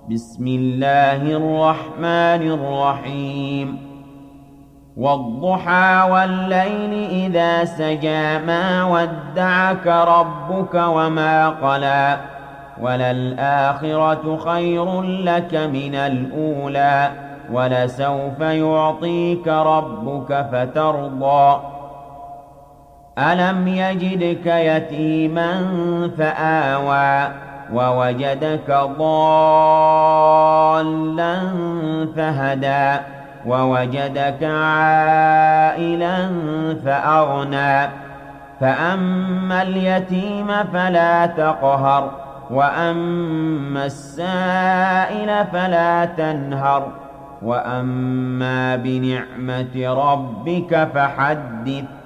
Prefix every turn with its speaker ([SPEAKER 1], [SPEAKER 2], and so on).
[SPEAKER 1] بسم الله الرحمن الرحيم والضحى والليل إذا سجى ما ودعك ربك وما قلى وللآخرة خير لك من الأولى ولسوف يعطيك ربك فترضى ألم يجدك يتيما فآوى ووجدك ضالا فهدى ووجدك عائلا فأغنى فأما اليتيم فلا تقهر وأما السائل فلا تنهر وأما بنعمة ربك فحدث